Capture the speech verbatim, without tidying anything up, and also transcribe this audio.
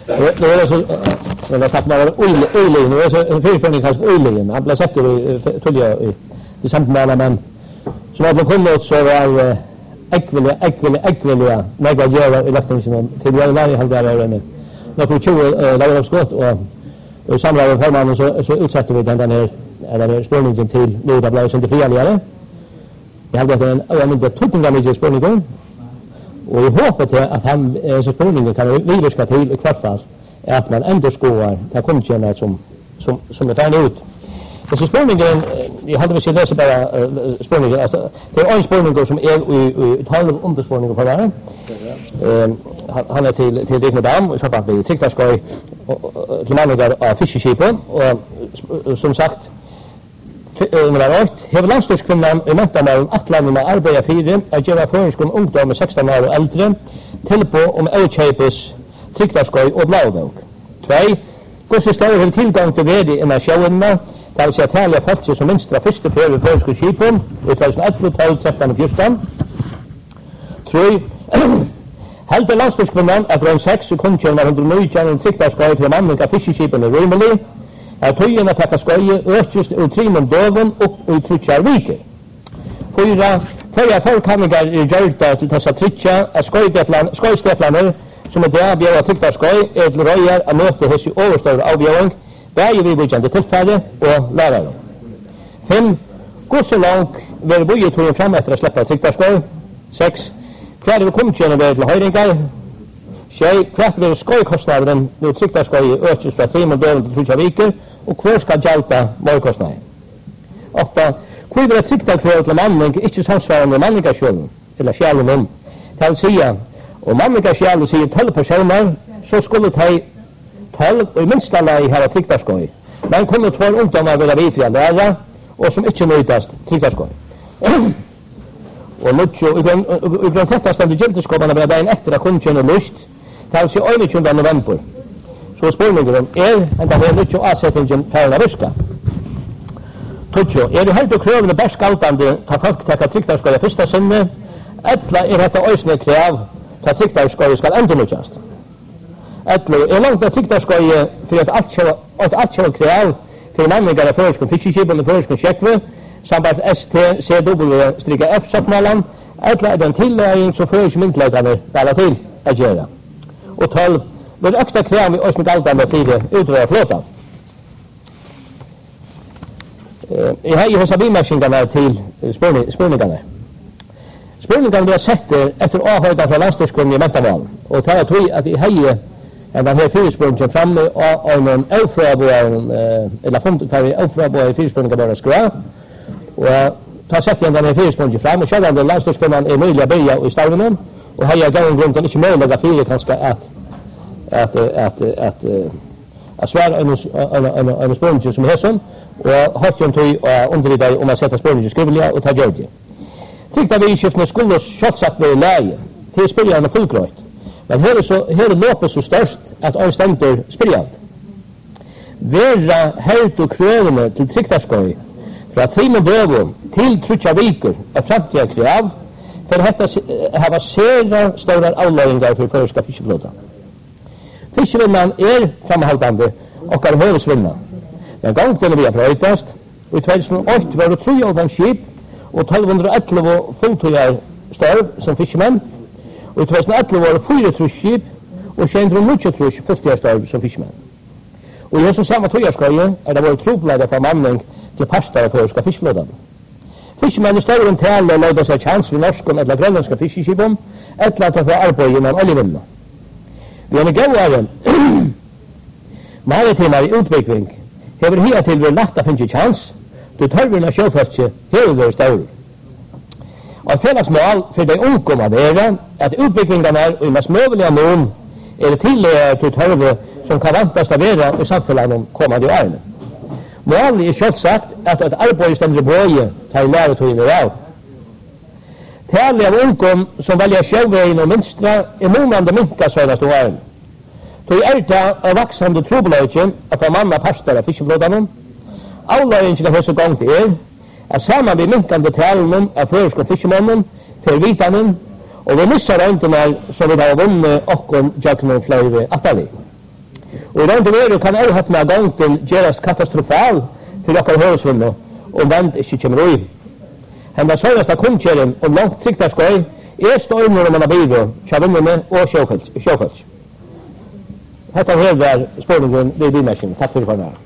Det är så men det sagt man öjlen och så förspänning kanske öjlen. Han blev sett tulliga i samband men så var det kommit så var ekvile ekvile ekvile mega göra elektricitet till jag lär helt där inne. När på tjugo lagar skott och och samlar förmannen så så utsätter vi den här eller spårningen till nu det blir inte friare. Jag hade en jag inte tuttinga med spårningen och jag hoppas att han så spårningen kan vidare till i kvart fall att man ändå skåar ta konkurrenter som som som är färdig ut. Och så spårningen jag hade väl läsa bara spårningen alltså det är en spårning som är i tal om spårningen på där. Eh han är till till Dignadam och så bara vi tyckte ska till manliga av fiskeskepen och som sagt nummer åtta har landstyrkvinnan i Mentamålen Atlanten arbeta för att göra förskon ungdom med sexton år och äldre till på om outchapes trycktarskoj och blåbok. två Gosse står tillgång till värde i nationerna det vill säga tälja folk som minst första för förskon skepen i tjugoelva, tolv, tretton och fjorton. tre Helt er landstyrkvinnan er brønn sex og kunnkjønner hundranitton trykktarskøy fra manninga fiskeskipene rimelig. Er tøyen at takka skøye økjust og trimon døven opp og trutjar viker. Fyra, fyrir forkanningar er gjørta til tessa trutja er skøysteplaner som er det bjøra trykktarskøy er til røyer av møte hos i overstår avbjøring, bæg vi vidjande tilfære og lærere. fem Gosse lang vil bøyeturen fram etter å slippe trykktarskøy. seks Hver vil kunnkjønne være til høyringar. Sjei, hvert vil skøykostnaderen nu trykktarskøy økes fra trimon døven til trutja viker, og hver skal gjalta målkostnader. åtta Hvor vil trykktarskøy til manning ikke samsvarende manningasjølen, eller sjælen om. Det vil sige, og manningasjølen sier tolv personer, så skulle de tolv og i minsta lei hava trykktarskøy. Men kunne tolv ungdommer være vidfri læra, og som ikke nøytast trykktarskøy. Og Lucho i grunn tetta stendur gildiskopana vera dagen etter at kunnkjønne lust det vil si einogtjúgunda november. Så spurningen er enda her Lucho avsettingen færna virka. Tutsjo, er det helt og krøvende best galtande ta folk tekka trykktarskøy fyrsta sinne, etla er dette òsne krev ta trykktarskøy skal endurlutjast. Etla er langt av trykktarskøy for at alt kjøy krev for manningar av føreskon fiskeskipene føreskon sjekve samband S T C W F sakmalan etla er den tillæging som føres myndleikane vala til a gjera. Og tolv vil økta krev i òsne galtande fire utrøya flåta. Jeg har jo hos bimerkingene til spurningene. Spurningene blir sett etter avhøyda fra landstyrkvinnen i Mentamålen, og tar jeg tog at jeg har denne fyrspurningen framme av en aufrabåren, eller funnet per aufrabåren fyrspurningen bare skrev, og tar sett igjen denne fyrspurningen frem, og selv om landstyrkvinnen er mulig å bygge i stavene, og har jeg gang grunn til ikke mulig å fyre kanskje at at at at att svara en en en spårning som är sån och har ju inte undervidare om att sätta spårningen skrivliga och ta gjorde. Tyckte vi skiftne skulle shot sagt vi läge till spelarna fullklart. Men här är så här är loppet så störst att all ständer spelar. Vera helt och krövande till trycktarskoj från trimon dögum till trutja viker är framtida krav för detta ha sera stora avlöningar för förska fiskeflåtan. Fiskevinnan er framhaldande och är höresvinna. Men gången vi har bröjtast, och i tjugohundraåtta var det trettioåtta skip och tolvhundraelva fulltøyar störv som fiskemenn, och i tjugohundraelva var det fyrtiotre skip och tjugohundranitton fulltøyar störv som fiskemenn. Och i hos samma tøyarskøye er det varit troplade för manning till pastar av förska fiskeflådan. Fiskemenn i större än tale löjda sig chans vid norskon eller grönländska fiskeskipom, eller att få arbeid innan oljevinna. Vi er gåare maritima i utvikling hever hela til vi lagt að finne chans du tørvina sjøfølse hever vært staur. Og fellesmål for de ungdom av være at utviklingen er og i mest møvelige mån er det tillegget til tørve som kan vantast av være i samfunnet om kommande årene. Målet er selvsagt at et arbeid stender i bøye tar i læretøyene av. Tale av ungdom som velger sjøveien og minstra er månande minka søgnast og åren. Tog er det av vaksande trobeløyken av for manna pastor av fiskeflåtanen. Avløyingen av hos gang til er at saman vi minkande talen av føresk og fiskemannen for vitanen og vi missar øyntene som vi har vunnet okkom jøkken flere atali. Og i rent og veru kan avhattna gangen gjerast katastrofal til okkar høresvinno, og vend ikkje kjemmer ui. Henda søgnasta kunnkjeren om langt siktarskøy er støyner om man har byrå, tjavinnene og sjåfølg. Hetta her var spørningen ved bilmerkjen. Takk for det for meg.